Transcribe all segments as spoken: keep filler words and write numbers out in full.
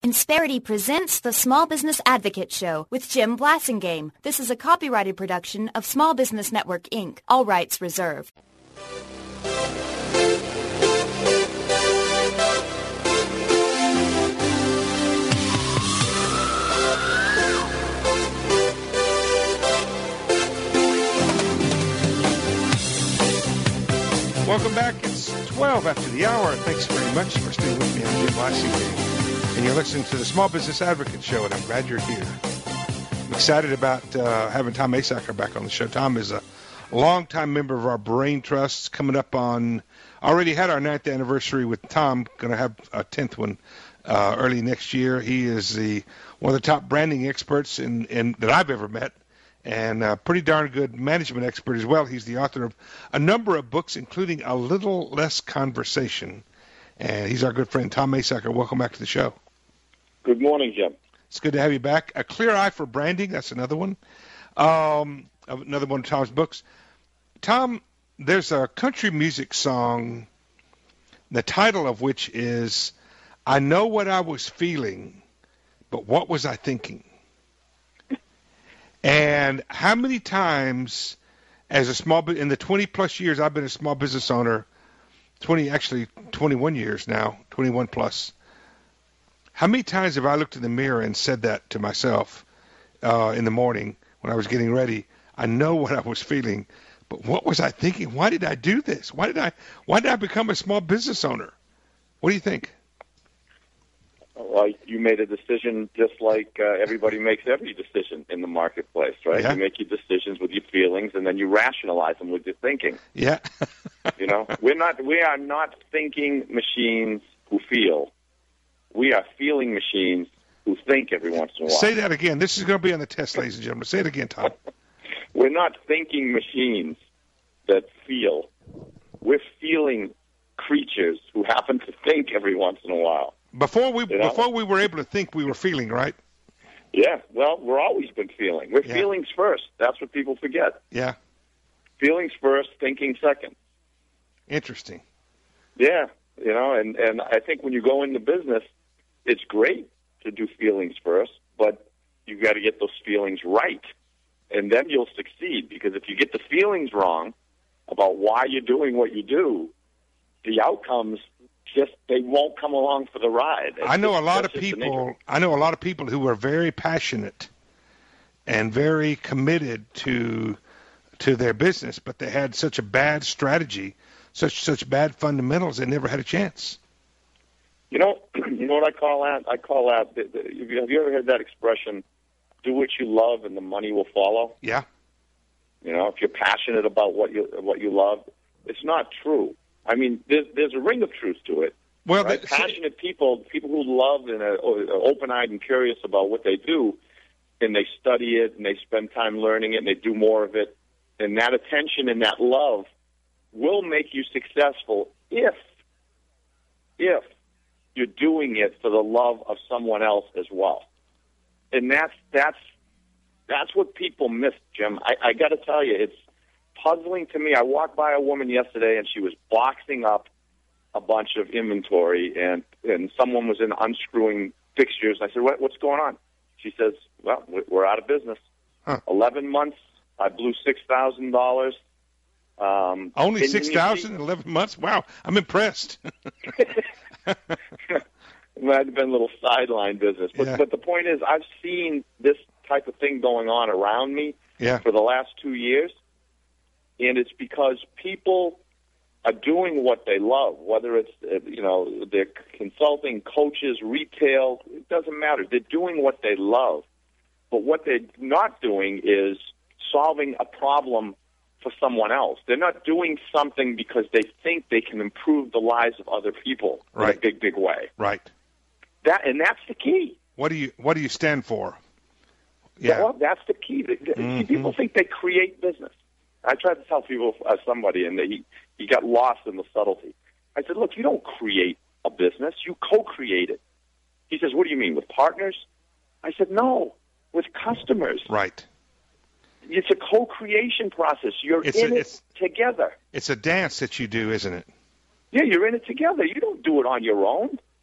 Insperity presents the Small Business Advocate Show with Jim Blasingame. This is a copyrighted production of Small Business Network, Incorporated. All rights reserved. Welcome back. It's twelve after the hour. Thanks very much for staying with me. I'm Jim Blasingame. And you're listening to the Small Business Advocate Show, and I'm glad you're here. I'm excited about uh, having Tom Asacker back on the show. Tom is a longtime member of our Brain Trusts, coming up on, already had our ninth anniversary with Tom, going to have a tenth one uh, early next year. He is the one of the top branding experts in, in that I've ever met, and a pretty darn good management expert as well. He's the author of a number of books, including A Little Less Conversation. And he's our good friend, Tom Asacker. Welcome back to the show. Good morning, Jim. It's good to have you back. A Clear Eye for Branding, that's another one. Um, another one of Tom's books. Tom, there's a country music song, the title of which is, I Know What I Was Feeling, But What Was I Thinking? And how many times, as a small, in the twenty-plus years I've been a small business owner, twenty, actually twenty-one years now, twenty-one plus, how many times have I looked in the mirror and said that to myself uh, in the morning when I was getting ready? I know what I was feeling, but what was I thinking? Why did I do this? Why did I why did I become a small business owner? What do you think? Well, you made a decision just like uh, everybody makes every decision in the marketplace, right? Yeah. You make your decisions with your feelings, and then you rationalize them with your thinking. Yeah. You know, we're not we are not thinking machines who feel. We are feeling machines who think every once in a while. Say that again. This is going to be on the test, ladies and gentlemen. Say it again, Tom. We're not thinking machines that feel. We're feeling creatures who happen to think every once in a while. Before we You know? before we were able to think, we were feeling, right? Yeah, well, we're always been feeling. We're Yeah. feelings first. That's what people forget. Yeah. Feelings first, thinking second. Interesting. Yeah, you know, and, and I think when you go into business, it's great to do feelings first, but you've got to get those feelings right, and then you'll succeed. Because if you get the feelings wrong about why you're doing what you do, the outcomes just they won't come along for the ride. It's I know just, a lot of that's just the nature. people. I know a lot of people who are very passionate and very committed to to their business, but they had such a bad strategy, such such bad fundamentals, they never had a chance. You know, you know what I call that? I call that. The, the, have you ever heard that expression? Do what you love, and the money will follow. Yeah. You know, if you're passionate about what you what you love, it's not true. I mean, there's there's a ring of truth to it. Well, right? the, passionate people, people who love and are, are open-eyed and curious about what they do, and they study it and they spend time learning it and they do more of it, and that attention and that love will make you successful if if you're doing it for the love of someone else as well. And that's that's that's what people miss, Jim. I, I got to tell you, it's puzzling to me. I walked by a woman yesterday, and she was boxing up a bunch of inventory, and, and someone was in unscrewing fixtures. I said, what, what's going on? She says, well, we're out of business. Huh. eleven months, I blew six thousand dollars. Um, Only and- six and you see- thousand in eleven months? Wow, I'm impressed. It might have been a little sideline business. But, Yeah. but the point is, I've seen this type of thing going on around me Yeah. for the last two years, and it's because people are doing what they love, whether it's, uh, you know, they're consulting, coaches, retail, it doesn't matter. They're doing what they love. But what they're not doing is solving a problem for someone else. They're not doing something because they think they can improve the lives of other people in Right. a big, big way. Right. That and that's the key. What do you What do you stand for? Yeah. Well, that's the key. The- the- Mhm. People think they create business. I tried to tell people, uh, somebody, and they, he, he got lost in the subtlety. I said, look, you don't create a business. You co-create it. He says, what do you mean, with partners? I said, no, with customers. Right. It's a co-creation process. You're It's in a- it it's- together. It's a dance that you do, isn't it? Yeah, you're in it together. You don't do it on your own.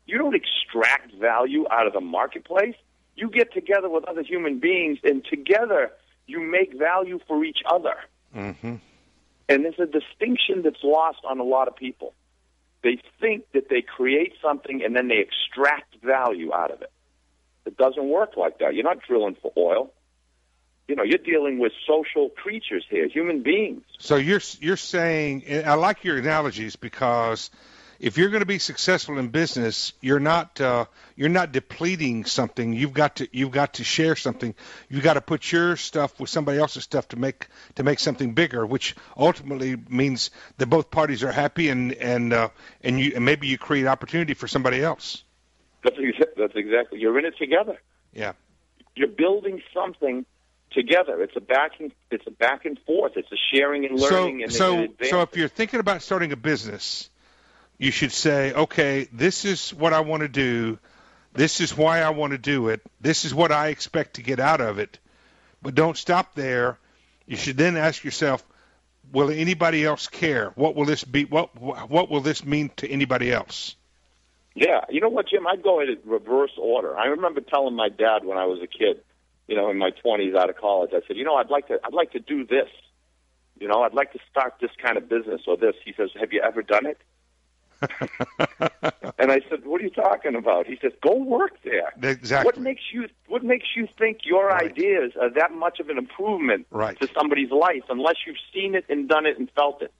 You don't extract value out of the marketplace. You get together with other human beings, and together you make value for each other. Mm-hmm. And there's a distinction that's lost on a lot of people. They think that they create something and then they extract value out of it. It doesn't work like that. You're not drilling for oil. You know, you're dealing with social creatures here, human beings. So you're you're saying, and I like your analogies, because if you're going to be successful in business, you're not uh, you're not depleting something. You've got to you've got to share something. You've got to put your stuff with somebody else's stuff to make to make something bigger, which ultimately means that both parties are happy, and and uh, and you and maybe you create opportunity for somebody else. That's exa- that's exactly. You're in it together. Yeah. You're building something together. It's a back and it's a back and forth. It's a sharing and learning. So and so and so if you're thinking about starting a business, you should say, okay, this is what I want to do. This is why I want to do it. This is what I expect to get out of it. But don't stop there. You should then ask yourself, will anybody else care? What will this be? What what will this mean to anybody else? Yeah, you know what, Jim? I'd go in reverse order. I remember telling my dad when I was a kid, you know, in my twenties out of college, I said, you know, I'd like to I'd like to do this. You know, I'd like to start this kind of business or this. He says, have you ever done it? And I said, what are you talking about? He says, go work there. Exactly. What makes you What makes you think your Right. ideas are that much of an improvement Right. to somebody's life unless you've seen it and done it and felt it?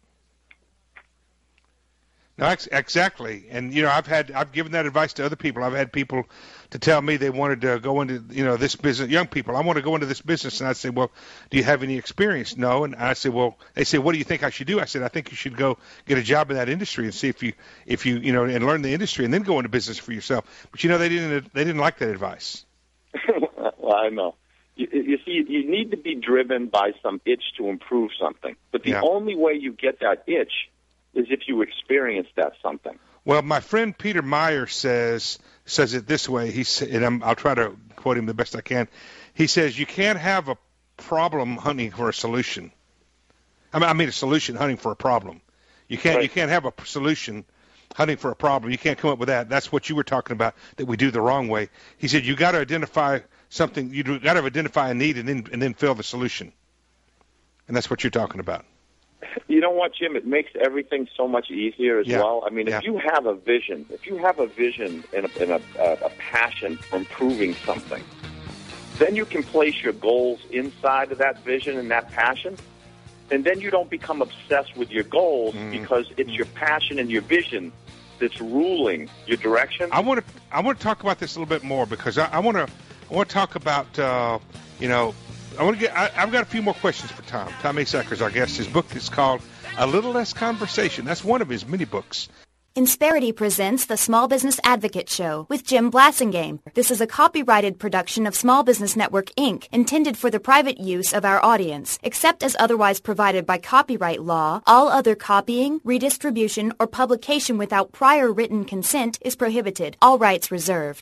No, ex- exactly. And, you know, I've had, I've given that advice to other people. I've had people to tell me they wanted to go into, you know, this business, young people, I want to go into this business. And I say, well, do you have any experience? No. And I say, well, they say, what do you think I should do? I said, I think you should go get a job in that industry and see if you, if you, you know, and learn the industry and then go into business for yourself. But, you know, they didn't, they didn't like that advice. Well, I know. You, you see, you need to be driven by some itch to improve something. But the Yeah. only way you get that itch is if you experience that something. Well, my friend Peter Meyer says says it this way. He sa- and I'm, I'll try to quote him the best I can. He says you can't have a problem hunting for a solution. I mean, I mean a solution hunting for a problem. You can't Right. you can't have a p- solution hunting for a problem. You can't come up with that. That's what you were talking about, that we do the wrong way. He said you got to identify something. You got to identify a need and then and then fill the solution. And that's what you're talking about. You know what, Jim? It makes everything so much easier as Yeah. well. I mean, Yeah. if you have a vision, if you have a vision and, a, and a, a, a passion for improving something, then you can place your goals inside of that vision and that passion, and then you don't become obsessed with your goals Mm-hmm. because it's your passion and your vision that's ruling your direction. I want to I want to talk about this a little bit more because I, I want to I want to talk about uh, you know I want to get I, I've got a few more questions for Tom. Tom Asacker is our guest. His book is called A Little Less Conversation. That's one of his many books. Insperity presents the Small Business Advocate Show with Jim Blassingame. This is a copyrighted production of Small Business Network, Incorporated, intended for the private use of our audience. Except as otherwise provided by copyright law, all other copying, redistribution, or publication without prior written consent is prohibited. All rights reserved.